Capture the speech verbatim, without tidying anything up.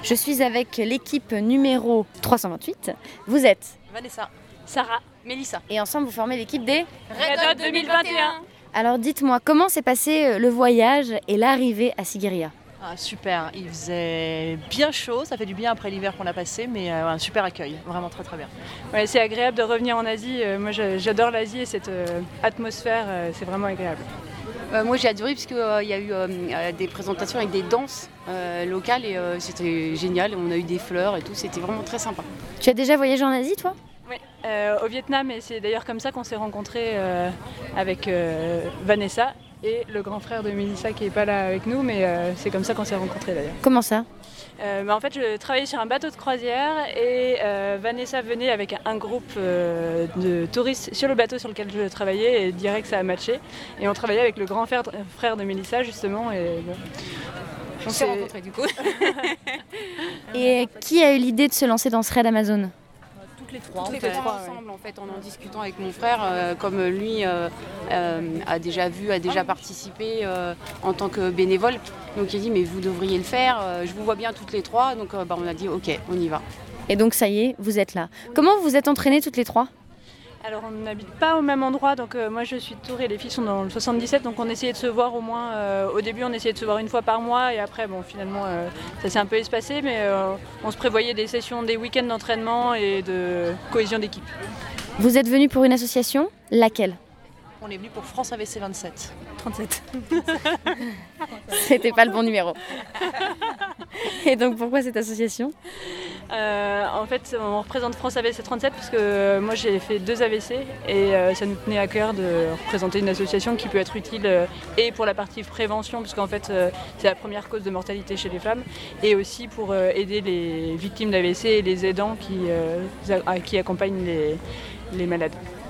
Je suis avec l'équipe numéro trois cent vingt-huit. Vous êtes Vanessa, Sarah, Mélissa. et ensemble vous formez l'équipe des Red Hot deux mille vingt et un. Alors dites-moi, comment s'est passé le voyage et l'arrivée à Sigiriya? Ah, super, il faisait bien chaud, ça fait du bien après l'hiver qu'on a passé, mais euh, un super accueil, vraiment très très bien. Ouais, c'est agréable de revenir en Asie. Euh, moi, je- j'adore l'Asie et cette euh, atmosphère, euh, c'est vraiment agréable. Euh, moi j'ai adoré parce qu'il y a eu euh, euh, des présentations avec des danses euh, locales et euh, c'était génial. On a eu des fleurs et tout, c'était vraiment très sympa. Tu as déjà voyagé en Asie toi? Oui, euh, au Vietnam, et c'est d'ailleurs comme ça qu'on s'est rencontrés euh, avec euh, Vanessa et le grand frère de Mélissa qui n'est pas là avec nous, mais euh, c'est comme ça qu'on s'est rencontrés d'ailleurs. Comment ça? Euh, bah, en fait, je travaillais sur un bateau de croisière et euh, Vanessa venait avec un groupe euh, de touristes sur le bateau sur lequel je travaillais et direct ça a matché. Et on travaillait avec le grand frère, frère de Mélissa justement. Et, bon, On s'est rencontrés du coup. Et qui a eu l'idée de se lancer dans ce raid Amazon? Toutes les trois, Toutes les en fait. trois ensemble en fait, en en discutant avec mon frère, euh, comme lui euh, euh, a déjà vu, a déjà participé euh, en tant que bénévole. Donc il a dit mais vous devriez le faire, euh, je vous vois bien toutes les trois, donc euh, bah, on a dit ok, on y va. Et donc ça y est, vous êtes là. Comment vous vous êtes entraînées toutes les trois? Alors on n'habite pas au même endroit, donc euh, moi je suis de Tours et les filles sont dans le soixante-dix-sept, donc on essayait de se voir au moins, euh, au début on essayait de se voir une fois par mois et après bon finalement euh, ça s'est un peu espacé, mais euh, on se prévoyait des sessions, des week-ends d'entraînement et de cohésion d'équipe. Vous êtes venus pour une association? Laquelle? On est venu pour France A V C vingt-sept. trente-sept. C'était pas le bon numéro. Et donc pourquoi cette association? Euh, en fait, on représente France A V C trente-sept parce que euh, moi j'ai fait deux A V C et euh, ça nous tenait à cœur de représenter une association qui peut être utile euh, et pour la partie prévention, parce qu'en fait euh, c'est la première cause de mortalité chez les femmes, et aussi pour euh, aider les victimes d'A V C et les aidants qui, euh, a- qui accompagnent les, les malades.